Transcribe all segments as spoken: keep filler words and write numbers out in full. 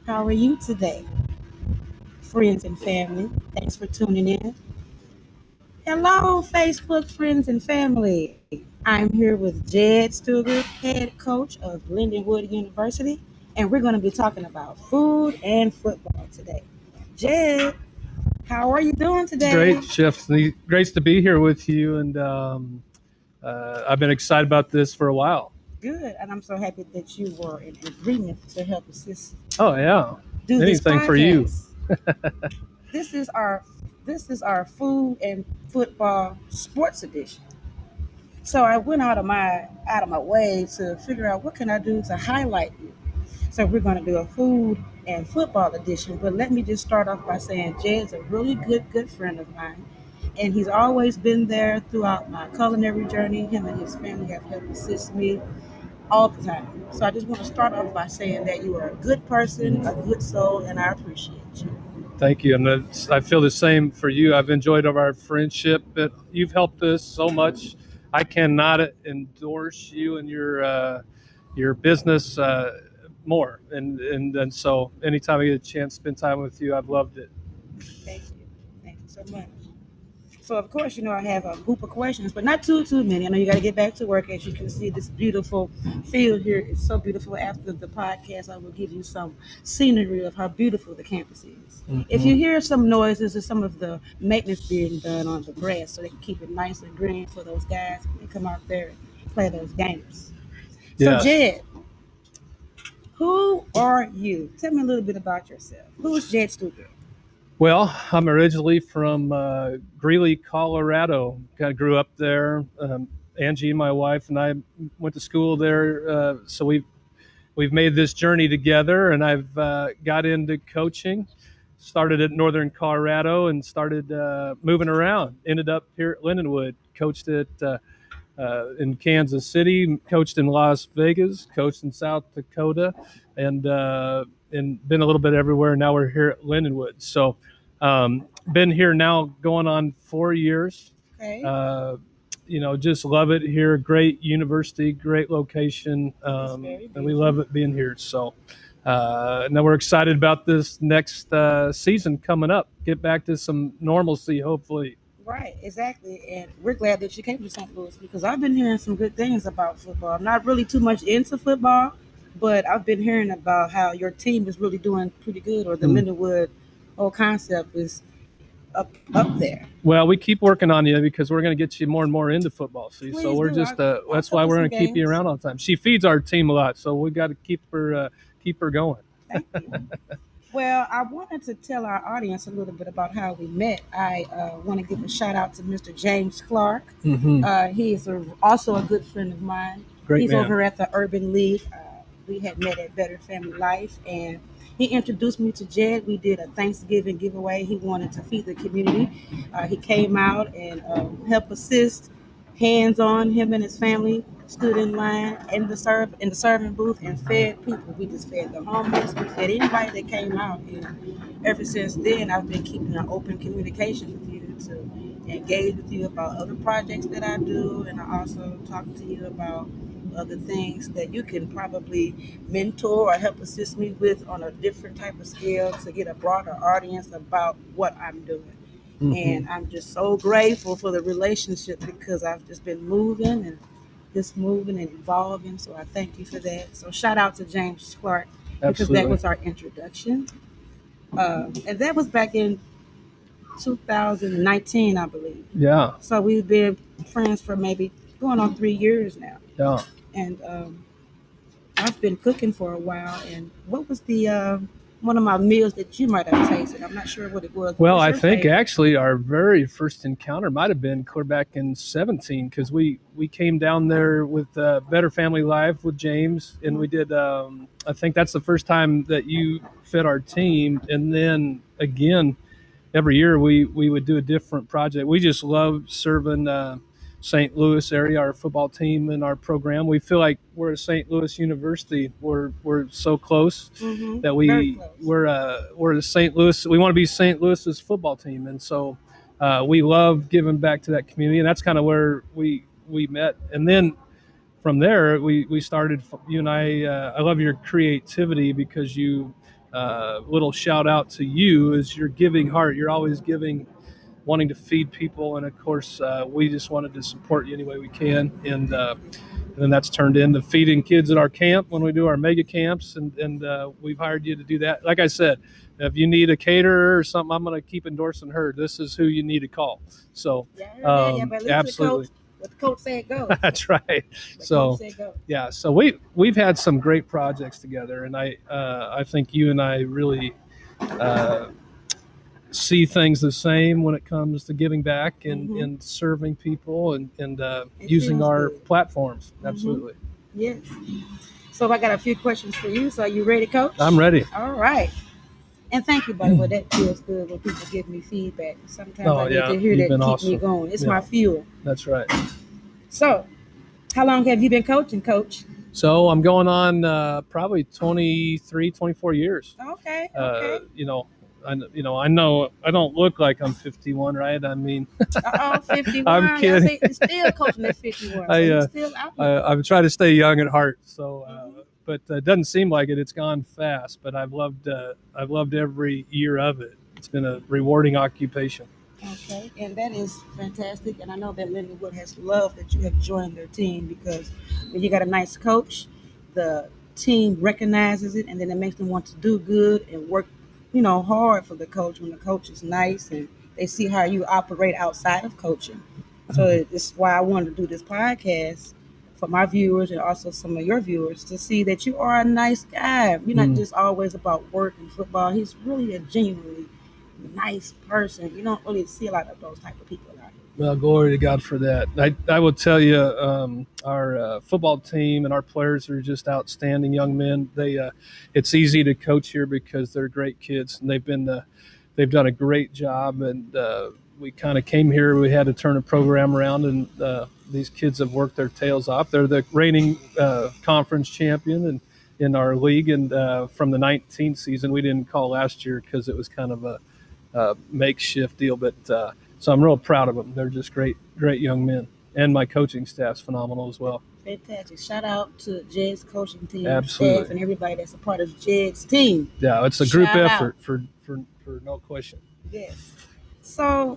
How are you today, friends and family? Thanks for tuning in. Hello, Facebook friends and family. I'm here with Jed Stuger, head coach of Lindenwood University, and we're going to be talking about food and football today. Jed, how are you doing today? Great, Chef. Great to be here with you, and um, uh, I've been excited about this for a while. Good, and I'm so happy that you were in agreement to help assist Oh yeah, do this anything for you. podcast. This is our this is our food and football sports edition. So I went out of my out of my way to figure out what can I do to highlight you. So we're going to do a food and football edition. But let me just start off by saying Jed's a really good good friend of mine, and he's always been there throughout my culinary journey. Him and his family have helped assist me all the time. So I just want to start off by saying that you are a good person, a good soul, and I appreciate you. Thank you, and that's- I feel the same for you. I've enjoyed our friendship, but you've helped us so much. I cannot endorse you and your uh, your business uh, more, and, and and so anytime I get a chance to spend time with you, I've loved it. Thank you. Thank you so much. So of course, you know, I have a group of questions, but not too too many. I know you got to get back to work. As you can see, this beautiful field here is so beautiful. After the podcast, I will give you some scenery of how beautiful the campus is. If you Mhm. hear some noises, it's some of the maintenance being done on the grass, so they can keep it nice and green for those guys when they come out there and play those games. So Yes. Jed, who are you? Tell me a little bit about yourself. Who is Jed Stuger? Well, I'm originally from uh, Greeley, Colorado. Kind of grew up there. Um, Angie, my wife, and I went to school there, uh, so we've we've made this journey together. And I've uh, got into coaching. Started at Northern Colorado and started uh, moving around. Ended up here at Lindenwood. Coached at uh, uh, in Kansas City. Coached in Las Vegas. Coached in South Dakota, and uh, and been a little bit everywhere. Now we're here at Lindenwood. So. Um, been here now going on four years. Okay. Uh, you know, just love it here. Great university, great location, It's um, very and we beautiful. love it being here. So uh, now we're excited about this next uh, season coming up. Get back to some normalcy, hopefully. Right, exactly. And we're glad that you came to Saint Louis because I've been hearing some good things about football. I'm not really too much into football, but I've been hearing about how your team is really doing pretty good, or the Hmm. Lindenwood whole concept is up up there. Well, we keep working on you because we're going to get you more and more into football. See, so Please we're do. I, just uh, I'll that's come why to we're some going to keep you games. around all the time. She feeds our team a lot, so we got to keep her uh, keep her going. Thank you. Well, I wanted to tell our audience a little bit about how we met. I uh, want to give a shout out to Mister James Clark. Hmm. Uh, he is a, also a good friend of mine. Great He's man. over at the Urban League. Uh, we had met at Better Family Life, and he introduced me to Jed. We did a Thanksgiving giveaway. He wanted to feed the community. Uh, he came out and um, helped assist, hands on. Him and his family stood in line in the serve in the serving booth and fed people. We just fed the homeless. We fed anybody that came out. And ever since then, I've been keeping an open communication with you to engage with you about other projects that I do, and I also talk to you about other things that you can probably mentor or help assist me with on a different type of scale to get a broader audience about what I'm doing. Hmm. And I'm just so grateful for the relationship because I've just been moving and just moving and evolving. So I thank you for that. So shout out to James Clark because that Absolutely. was our introduction. Um, and that was back in two thousand nineteen, I believe. Yeah. So we've been friends for maybe going on three years now. Yeah. And um, I've been cooking for a while. And what was the uh, one of my meals that you might have tasted? I'm not sure what it was. But Well, what's I your think favorite? actually our very first encounter might have been clear back in seventeen because we, we came down there with uh, Better Family Life with James, and we did. Um, I think that's the first time that you fed our team, and then again every year we, we would do a different project. We just love serving uh, Saint Louis area, our football team and our program. We feel like we're at Saint Louis University. We're we're so close Mm-hmm. that Very we close. we're uh, we're the Saint Louis. We want to be Saint Louis's football team, and so uh, we love giving back to that community, and that's kind of where we we met. And then from there, we we started. You and I. Uh, I love your creativity because you uh, little shout out to you is your giving heart. You're always giving, wanting to feed people, and of course, uh, we just wanted to support you any way we can, and uh, and then that's turned into feeding kids at our camp when we do our mega camps, and and uh, we've hired you to do that. Like I said, if you need a caterer or something, I'm going to keep endorsing her. This is who you need to call. So, Yeah, I heard that. Yeah, um, but listen to the absolutely. coach. What the coach said goes. That's right. The So, coach said go. yeah, so we we've had some great projects together, and I uh, I think you and I really uh, see things the same when it comes to giving back and, Mhm. and serving people and and uh, It using feels our good. platforms. Mhm. Absolutely. Yes. So I got a few questions for you. So are you ready, coach? I'm ready. All right. And thank you, by the way. That feels good when people give me feedback. Sometimes Oh, I need yeah, to hear you've that been keep me awesome. going. It's Yeah. my fuel. That's right. So, how long have you been coaching, coach? So I'm going on uh, probably twenty-three, twenty-four years. Okay. Uh, Okay. you know, I you know I know I don't look like I'm fifty-one, right? I mean, Uh oh, fifty-one. I'm Y'all kidding. say you're still coaching at fifty-one. So I, you're uh, still out I, here. I'm trying to stay young at heart. So, uh, Mhm. but uh, it doesn't seem like it. It's gone fast. But I've loved uh, I've loved every year of it. It's been a rewarding occupation. Okay, and that is fantastic. And I know that Lindenwood has loved that you have joined their team because when you got a nice coach, the team recognizes it, and then it makes them want to do good and work, you know, hard for the coach when the coach is nice and they see how you operate outside of coaching. So it's why I wanted to do this podcast for my viewers and also some of your viewers to see that you are a nice guy. You're not Mm. just always about work and football. He's really a genuinely nice person. You don't really see a lot of those type of people out here. Well, glory to God for that. I, I will tell you, um, our uh, football team and our players are just outstanding young men. They, uh, it's easy to coach here because they're great kids, and they've been, uh, they've done a great job. And uh, we kind of came here. We had to turn a program around, and uh, these kids have worked their tails off. They're the reigning uh, conference champion and in our league, and uh, from the nineteenth season, we didn't call last year because it was kind of a, a makeshift deal, but. Uh, So I'm real proud of them. They're just great, great young men, and my coaching staff's phenomenal as well. Fantastic. Shout out to Jed's coaching team, Absolutely. staff, and everybody that's a part of Jed's team. Yeah, it's a group Shout out. effort for, for for no question. Yes. So,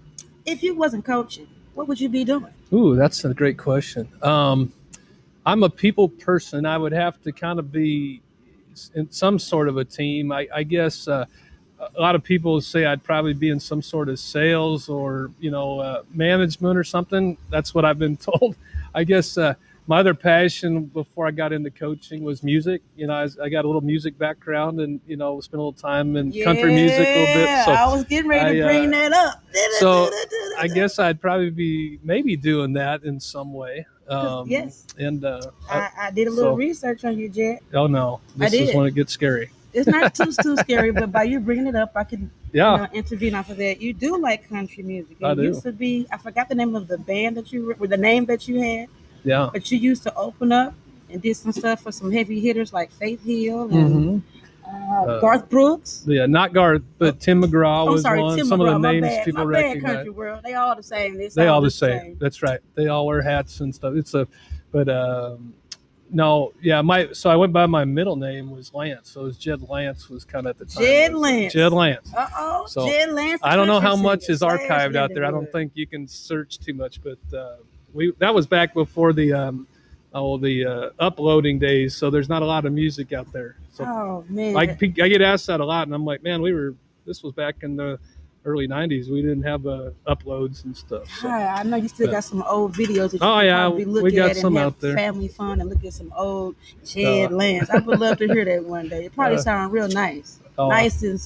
if you wasn't coaching, what would you be doing? Ooh, that's a great question. Um, I'm a people person. I would have to kind of be in some sort of a team. I, I guess uh, a lot of people say I'd probably be in some sort of sales or, you know, uh, management or something. That's what I've been told. I guess uh, my other passion before I got into coaching was music. You know, I, I got a little music background and, you know, spent a little time in country music a little bit. So I was getting ready to I, bring uh, that up. so I guess I'd probably be maybe doing that in some way. Um, yes. And uh, I, I did a little so- research on you, Jed. oh no, this is did. when it gets scary. It's not too too scary, but by you bringing it up, I can Yeah, you know, intervene off of that. You do like country music. It I do. used to be, I forgot the name of the band that you were, the name that you had, yeah. but you used to open up and did some stuff for some heavy hitters like Faith Hill and hmm uh, Uh, Garth Brooks. Yeah, not Garth, but Tim McGraw I'm was sorry, one. Tim Some McGraw. of the My names bad, people my bad, recognize. country world. They all the same. They, They all sound the same. That's right. They all wear hats and stuff. It's a, but um, no, yeah. My so I went by my middle name was Lance. So it was Jed Lance was kind of at the time. Jed was- Lance. Jed Lance. Uh oh, So, Jed Lance. the I don't know country how much singer is slash archived out there. I don't Lindenwood. think you can search too much, but uh, we that was back before the um, oh the uh, uploading days. So there's not a lot of music out there. So Oh man. I, I get asked that a lot, and I'm like, man, we were. This was back in the early nineties. We didn't have uh, uploads and stuff. So. Hi, I know you still Yeah. got some old videos that you Oh, can yeah, probably look we got at some and have out there. family fun and look at some old Jed Uh, Lance. I would love to hear that one day. It probably Uh, sound real nice, oh. nice and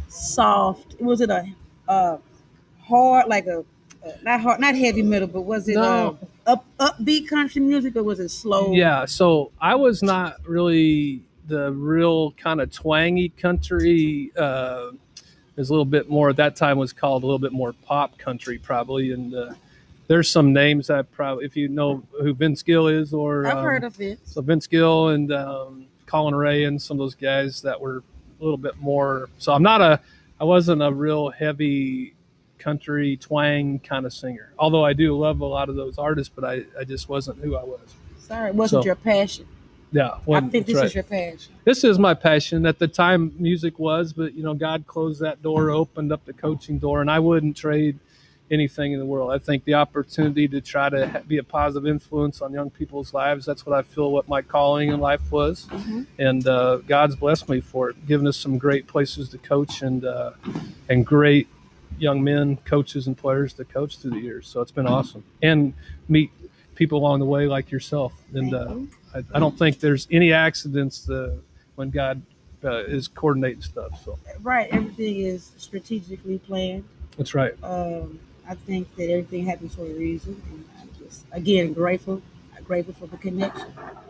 soft. Was it a uh, hard like a uh, not hard, not heavy metal, but was it No. uh, up upbeat country music or was it slow? Yeah, so I was not really the real kind of twangy country. Uh, there's a little bit more at that time was called a little bit more pop country probably, and uh, there's some names that probably if you know who Vince Gill is or I've um, heard of it. so Vince Gill and um, Colin Ray and some of those guys that were a little bit more. So I'm not a I wasn't a real heavy country twang kind of singer. Although I do love a lot of those artists, but I, I just wasn't who I was. Sorry, it wasn't So- your passion. Yeah, I when, think that's this right. is your passion. This is my passion. At the time, music was, but you know, God closed that door, opened up the coaching door, and I wouldn't trade anything in the world. I think the opportunity to try to ha- be a positive influence on young people's lives, that's what I feel what my calling in life was. Mm-hmm. And uh, God's blessed me for it, giving us some great places to coach and uh, and great young men, coaches, and players to coach through the years. So it's been awesome. And meet people along the way like yourself. And Thank uh, you. I, I don't think there's any accidents uh, when God uh, is coordinating stuff. So Right, everything is strategically planned. that's right. Um, I think that everything happens for a reason, and I'm just again grateful, grateful for the connection.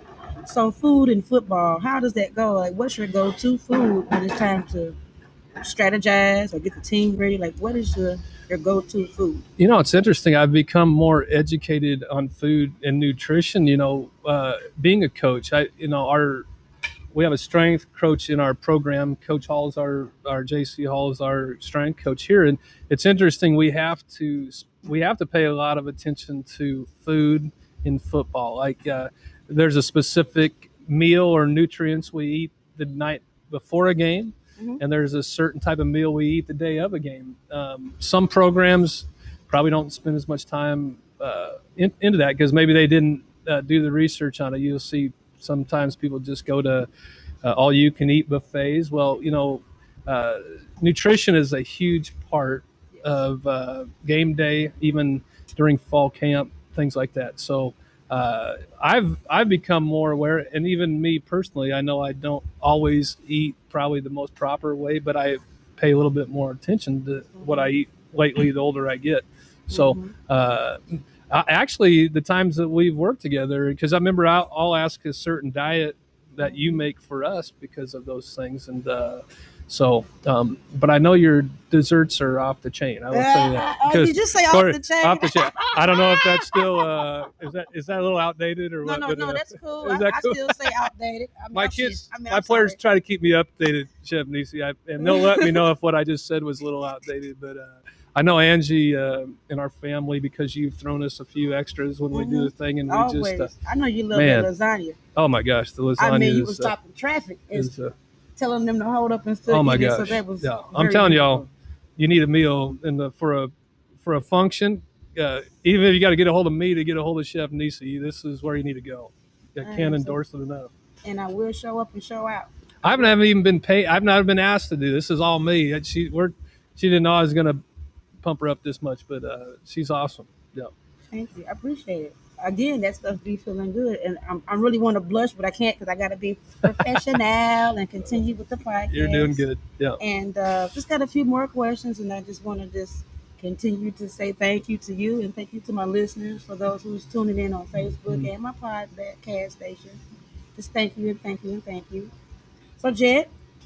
So, food and football, how does that go? Like, what's your go-to food when it's time to strategize or get the team ready? Like, what is your your go-to food? You know, it's interesting. I've become more educated on food and nutrition. You know, uh, being a coach, I you know our we have a strength coach in our program. Coach Hall is our our J C Hall is our strength coach here, and it's interesting. We have to we have to pay a lot of attention to food in football. Like uh, there's a specific meal or nutrients we eat the night before a game, Mm-hmm. and there's a certain type of meal we eat the day of a game. Um, some programs probably don't spend as much time uh, in, into that because maybe they didn't uh, do the research on it. You'll see sometimes people just go to uh, all you can eat buffets. Well, you know, uh, nutrition is a huge part of uh, game day, even during fall camp, things like that. So uh, I've I've become more aware, and even me personally, I know I don't always eat probably the most proper way, but I pay a little bit more attention to what I eat lately. The older I get, so. Mm-hmm. Uh, I, actually, the times that we've worked together, because I remember I'll, I'll ask a certain diet that you make for us because of those things, and uh, so. Um, but I know your desserts are off the chain. I will tell you that Uh, oh, because did you say off the chain? off the chain. I don't know if that's still uh, is that is that a little outdated or No, what? no, But no, uh, that's cool. is I, that I cool? still say outdated. I mean, My I'm kids, I mean, my I'm players sorry. try to keep me updated, Chef Nisi, I, and they'll let me know if what I just said was a little outdated. But uh, I know Angie uh, in our family because you've thrown us a few extras when we do Mm-hmm. the thing, and we just uh, Always. I know you love that man, lasagna. oh my gosh, the I mean, lasagna you were is uh, stopping traffic and is uh, telling them to hold up and still oh my eat it. So gosh, that was yeah. I'm very telling y'all, beautiful. you need a meal in the for a for a function. Uh, even if you got to get a hold of me to get a hold of Chef Nisi, this is where you need to go. I can't And so, endorse it enough. and I will show up and show out. I I haven't will. haven't even been paid. I've not been asked to do this. This is all me. She we're she didn't know I was gonna pump her up this much, but uh, she's awesome. Yeah, Thank you. I appreciate it. Again, that stuff be feeling good, and I'm, I really want to blush, but I can't because I got to be professional and continue with the you're doing podcast. good. Yeah. And uh, just got a few more questions, and I just want to just continue to say thank you to you and thank you to my listeners for those who's tuning in on Facebook Mm. and my podcast station. Just thank you and thank you and thank you. So, Jed,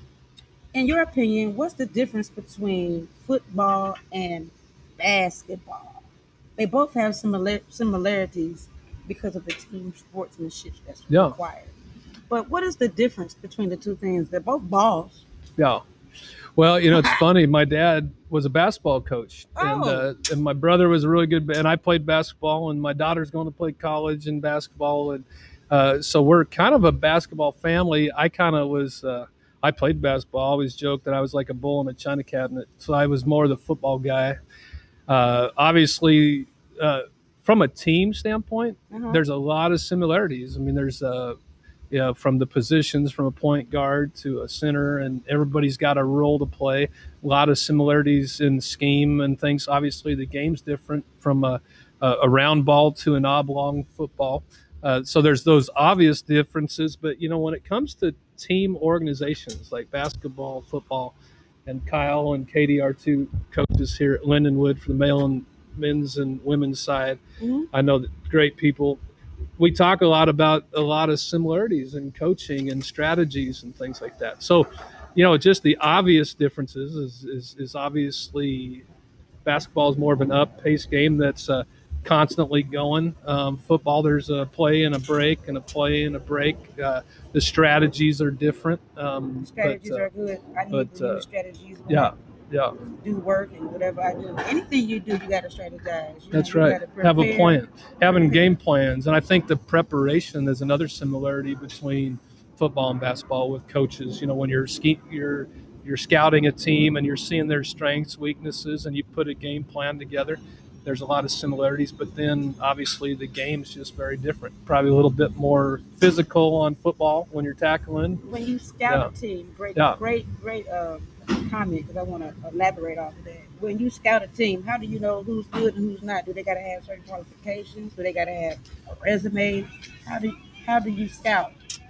in your opinion, what's the difference between football and basketball? They both have similar similarities because of the team sportsmanship that's Yeah. required. But what is the difference between the two things? They're both balls. Yeah. Well, you know, it's funny. My dad was a basketball coach, and Oh, uh, and my brother was a really good. And I played basketball, and my daughter's going to play college in basketball, and uh, so we're kind of a basketball family. I kind of was. Uh, I played basketball. I always joked that I was like a bull in a china cabinet. So I was more the football guy. Uh, obviously, uh, from a team standpoint, uh-huh. there's a lot of similarities. I mean, there's uh, you know, from the positions from a point guard to a center, and everybody's got a role to play. A lot of similarities in scheme and things. Obviously, the game's different from a, a round ball to an oblong football. Uh, so there's those obvious differences. But, you know, when it comes to team organizations like basketball, football, and Kyle and Katie, our two coaches here at Lindenwood for the male and men's and women's side, Mm-hmm. I know that great people. We talk a lot about a lot of similarities in coaching and strategies and things like that. So, you know, just the obvious differences is is, is obviously basketball is more of an up-paced game that's uh, constantly going. Um, football, there's a play and a break and a play and a break. Uh, the strategies are different, um, but Strategies uh, are good. I need but to uh, use strategies when yeah, I Yeah, do work and whatever I do. Anything you do, you got to strategize. You know, that's you right. got to Have a prepare, plan, having prepare. game plans, and I think the preparation is another similarity between football and basketball with coaches. You know, when you're ski, you're you're scouting a team and you're seeing their strengths, weaknesses, and you put a game plan together. There's a lot of similarities, but then obviously the game's just very different. Probably a little bit more physical on football when you're tackling. When you scout a Yeah, team, great, yeah. great, great um, comment because I want to elaborate off of that. When you scout a team, how do you know who's good and who's not? Do they got to have certain qualifications? Do they got to have a resume? How do how do you scout?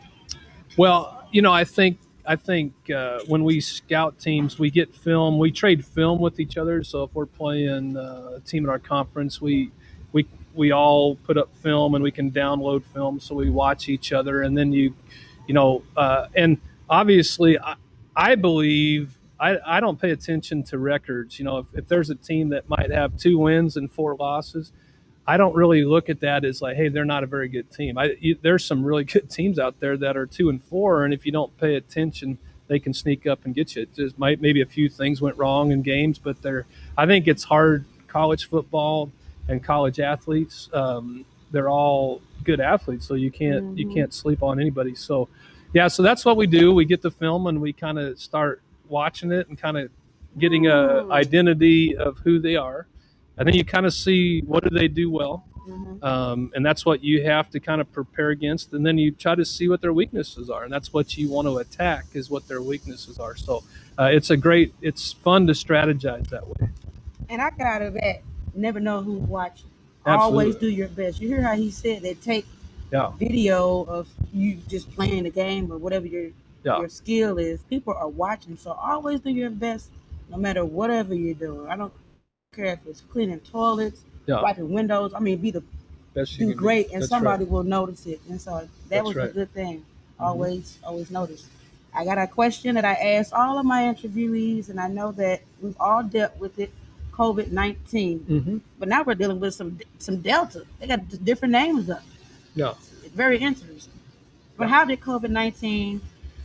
Well, you know, I think I think uh, when we scout teams, we get film. We trade film with each other. So if we're playing uh, a team in our conference, we we we all put up film and we can download film. So we watch each other, and then you, you know, uh, and obviously, I, I believe. I, I don't pay attention to records. You know, if, if there's a team that might have two wins and four losses, I don't really look at that as like, hey, they're not a very good team. I, you, there's some really good teams out there that are two and four, and if you don't pay attention, they can sneak up and get you. It just might maybe a few things went wrong in games, but they're. I think it's hard. College football and college athletes, um, they're all good athletes, so you can't you Mm-hmm. can't sleep on anybody. So, yeah, so that's what we do. We get the film and we kind of start watching it and kind of getting a Mm. identity of who they are, and then you kind of see what do they do well, Mm-hmm. um, and that's what you have to kind of prepare against, and then you try to see what their weaknesses are, and that's what you want to attack is what their weaknesses are. So uh, it's a great it's fun to strategize that way. And I got out of that. Never know who's watching. Always Absolutely. do your best. You hear how he said they take Yeah, video of you just playing the game or whatever your yeah, your skill is. People are watching, so always do your best, no matter whatever you're doing. I don't care if it's cleaning toilets, yeah. wiping windows. I mean, be the Best you do can be. great, and That's right. somebody will notice it. And so that That's was a right. good thing. Hmm. Always, always notice. I got a question that I asked all of my interviewees, and I know that we've all dealt with it, COVID nineteen. Hmm. But now we're dealing with some some Delta. They got different names up. Yeah, It's very interesting. But yeah, how did COVID nineteen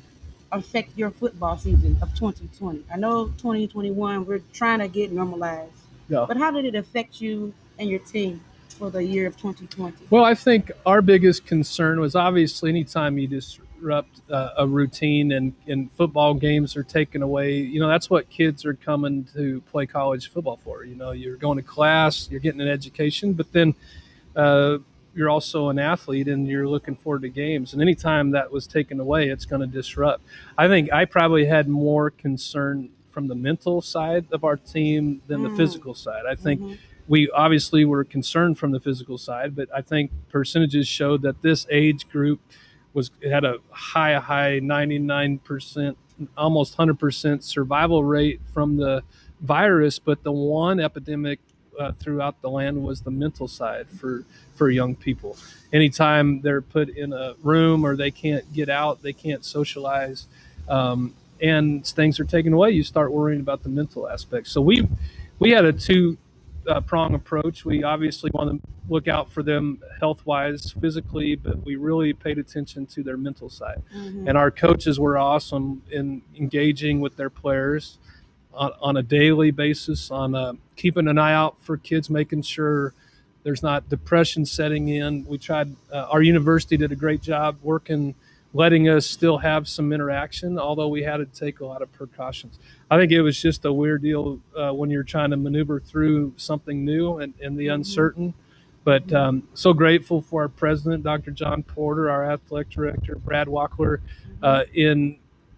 affect your football season of twenty twenty? I know twenty twenty-one, we're trying to get normalized. yeah. But how did it affect you and your team for the year of twenty twenty? Well, I think our biggest concern was obviously anytime you disrupt uh, a routine and, and football games are taken away, you know, that's what kids are coming to play college football for. You know, you're going to class, you're getting an education, but then uh, you're also an athlete and you're looking forward to games. And anytime that was taken away, it's going to disrupt. I think I probably had more concern from the mental side of our team than the Mm. physical side. I think Mm-hmm. we obviously were concerned from the physical side, but I think percentages showed that this age group was had a high, high ninety-nine percent, almost one hundred percent survival rate from the virus. But the one epidemic uh, throughout the land was the mental side for for young people. Anytime they're put in a room or they can't get out, they can't socialize, um, and things are taken away, you start worrying about the mental aspect. So we we had a two uh, prong approach. We obviously want to look out for them health wise, physically, but we really paid attention to their mental side. Mm-hmm. And our coaches were awesome in engaging with their players on, on a daily basis, on uh, keeping an eye out for kids, making sure there's not depression setting in. We tried, uh, our university did a great job working, letting us still have some interaction, although we had to take a lot of precautions. I think it was just a weird deal uh, when you're trying to maneuver through something new and, and the Mm-hmm. uncertain. But Mm-hmm. um, so grateful for our president, Doctor John Porter, our athletic director, Brad Wackler, Mm-hmm. uh, in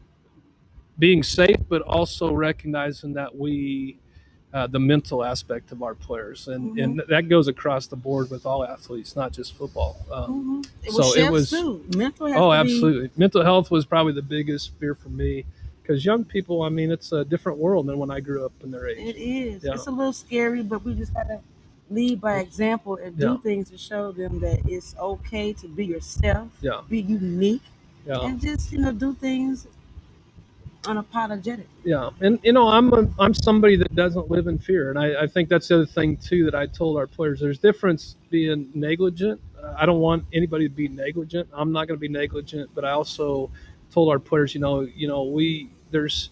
being safe, but also recognizing that we uh, the mental aspect of our players, and Mm-hmm. and that goes across the board with all athletes, not just football. Um, Mm-hmm. It was so it chefs was, too. Mental has oh, to be. absolutely, mental health was probably the biggest fear for me because young people, I mean, it's a different world than when I grew up in their age. It is. Yeah, It's a little scary, but we just gotta lead by example and yeah, do things to show them that it's okay to be yourself, yeah, be unique, yeah. and just you know do things unapologetically. Yeah, and you know, I'm a, I'm somebody that doesn't live in fear, and I, I think that's the other thing too that I told our players. There's difference being negligent. Uh, I don't want anybody to be negligent. I'm not going to be negligent, but I also told our players, you know, you know, we there's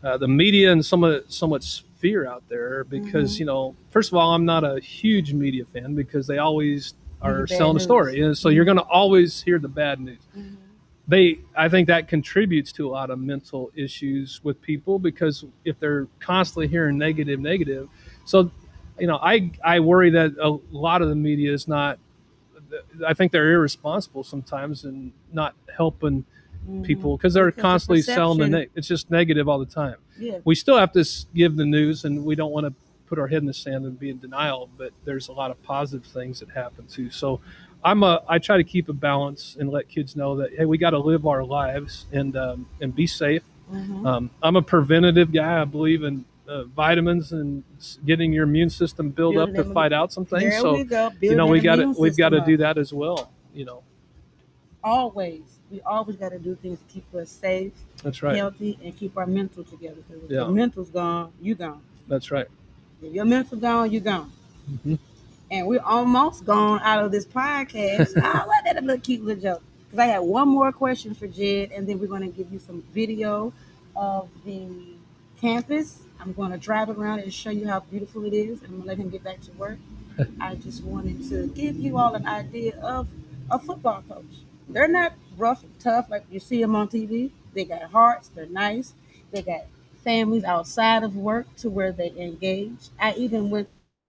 uh, the media and so much so much fear out there because Mhm. you know, first of all, I'm not a huge media fan because they always Give you are bad selling a news. story, and so you're Mhm. going to always hear the bad news. Mhm. They, I think that contributes to a lot of mental issues with people because if they're constantly hearing negative, negative, so you know, I I worry that a lot of the media is not. I think they're irresponsible sometimes and not helping people Mhm. because they're Because the constantly selling the. perception, Ne- it's just negative all the time. yeah. We still have to s- give the news, and we don't want to put our head in the sand and be in denial. But there's a lot of positive things that happen too. So, I'm a. I try to keep a balance and let kids know that hey, we got to live our lives and um, and be safe. Mhm. Um, I'm a preventative guy. I believe in uh, vitamins and s- getting your immune system built up Building to them. fight out some things. There we So, go. you know, Building we that got to immune we've got system to up. do that as well. You know, Always. We always got to do things to keep us safe, that's right. healthy, and keep our mental together. Because if Yeah, your mental's gone, you gone. that's right. If your mental gone, you gone. hmm And we're almost gone out of this podcast. Ah, what that a little cute little joke. Because I had one more question for Jed, and then we're going to give you some video of the campus. I'm going to drive around and show you how beautiful it is, and I'm going to let him get back to work. I just wanted to give you all an idea of a football coach. They're not rough and tough like you see them on T V. They got hearts. They're nice. They got families outside of work to where they engage. I even went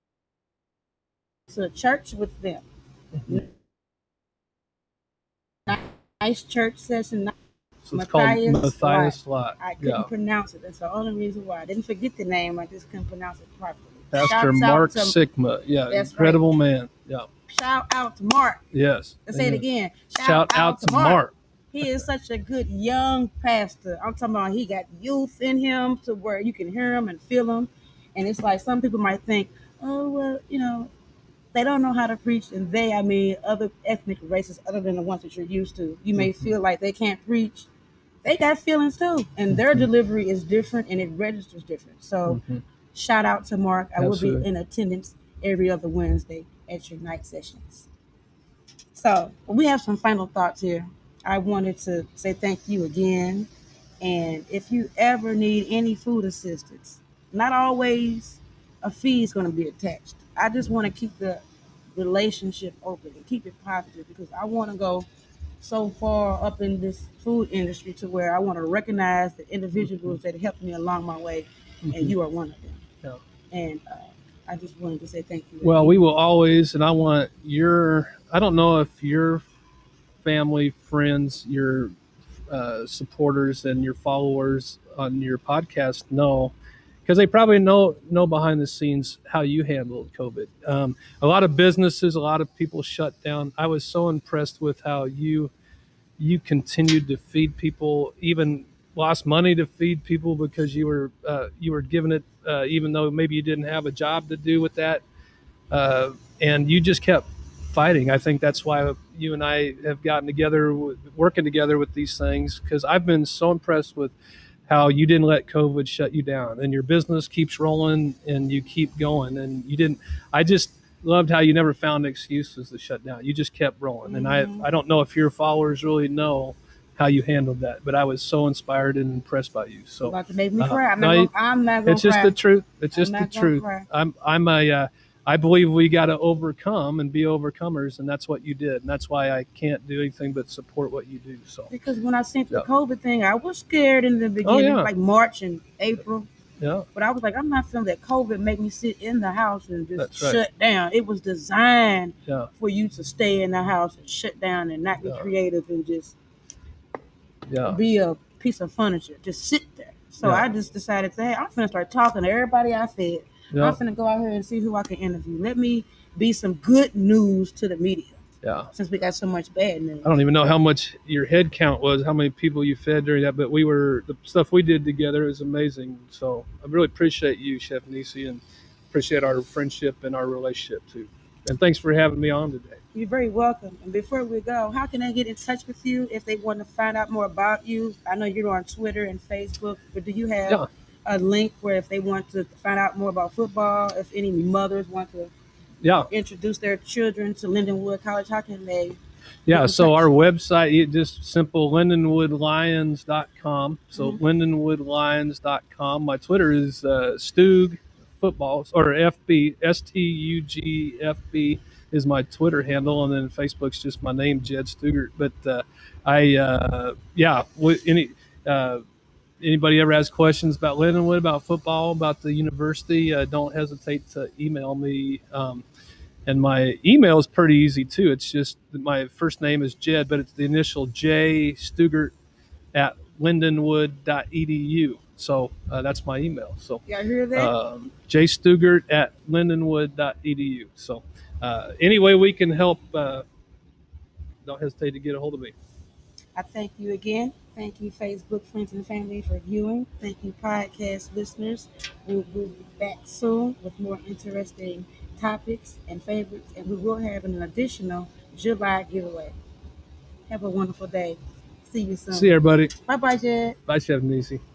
to church with them. Nice church session. So it's called Matthias Lot. Matthias Lot. I couldn't Yeah. pronounce it. That's the only reason why. I didn't forget the name. I just couldn't pronounce it properly. Pastor Shouts out Mark to Sigma. Yeah, That's right. incredible man. Yeah. Shout out to Mark. Yes. Let's say it Amen. again. Shout, Shout out to Mark. He is such a good young pastor. I'm talking about he got youth in him to where you can hear him and feel him. And it's like some people might think, oh, well, you know, they don't know how to preach. And they, I mean, other ethnic races other than the ones that you're used to. You may Mhm. feel like they can't preach. They got feelings too. And their delivery is different and it registers different. So Mhm. shout out to Mark. I will be Absolutely. in attendance every other Wednesday at your night sessions. So we have some final thoughts here. I wanted to say thank you again. And if you ever need any food assistance, not always a fee is going to be attached. I just want to keep the relationship open and keep it positive because I want to go so far up in this food industry to where I want to recognize the individuals that helped me along my way, and Mhm. you are one of them. Yeah. And uh, I just wanted to say thank you Well, again. we will always, and I want your. I don't know if your family, friends, your uh, supporters, and your followers on your podcast know, because they probably know know behind the scenes how you handled COVID. Um, a lot of businesses, a lot of people shut down. I was so impressed with how you you continued to feed people, even lost money to feed people because you were uh, you were giving it, uh, even though maybe you didn't have a job to do with that, uh, and you just kept fighting. I think that's why you and I have gotten together, working together with these things, because I've been so impressed with how you didn't let COVID shut you down, and your business keeps rolling, and you keep going, and you didn't. I just loved how you never found excuses to shut down. You just kept rolling, and I Mm-hmm. I don't know if your followers really know how you handled that, but I was so inspired and impressed by you. You're So, about to make me uh, cry. I'm not no, gonna. I'm not gonna it's just the cry. truth. It's I'm just the not gonna truth. cry. I'm I'm a uh, I believe we got to overcome and be overcomers, and that's what you did, and that's why I can't do anything but support what you do. So, Because when I seen the yeah. COVID thing, I was scared in the Oh beginning, yeah, like March and April. yeah, But I was like, I'm not feeling that COVID make me sit in the house and just that's right. shut down. It was designed Yeah, for you to stay in the house and shut down and not be yeah, creative and just yeah, be a piece of furniture. Just sit there. So yeah, I just decided to, hey, I'm finna start talking to everybody I fed. I'm yeah, finna go out here and see who I can interview. Let me be some good news to the media yeah. since we got so much bad news. I don't even know how much your head count was, how many people you fed during that, but we were the stuff we did together is amazing. So I really appreciate you, Chef Nisi, and appreciate our friendship and our relationship too. And thanks for having me on today. You're very welcome. And before we go, how can they get in touch with you if they want to find out more about you? I know you're on Twitter and Facebook, but do you have Yeah, a link where if they want to find out more about football, if any mothers want to yeah. introduce their children to Lindenwood College, how can they Yeah, so our website, it just simple lindenwood lions dot com. So Mhm. lindenwood lions dot com. My Twitter is uh, Stug Football, or F B, S T U G F B is my Twitter handle. And then Facebook's just my name, Jed Stugart. But uh, I, uh, yeah, w- any. Uh, Anybody ever has questions about Lindenwood, about football, about the university, uh, don't hesitate to email me. Um, and my email is pretty easy too. It's just my first name is Jed, but it's the initial J Stugart at lindenwood dot e d u. So uh, that's my email. So Y'all hear that? um, J Stugart at lindenwood dot e d u. So uh, any way we can help, uh, don't hesitate to get a hold of me. I thank you again. Thank you, Facebook friends and family, for viewing. Thank you, podcast listeners. We'll, we'll be back soon with more interesting topics and favorites, and we will have an additional July giveaway. Have a wonderful day. See you See soon. you, everybody. Bye bye, Jed. Bye, Chef Nisi.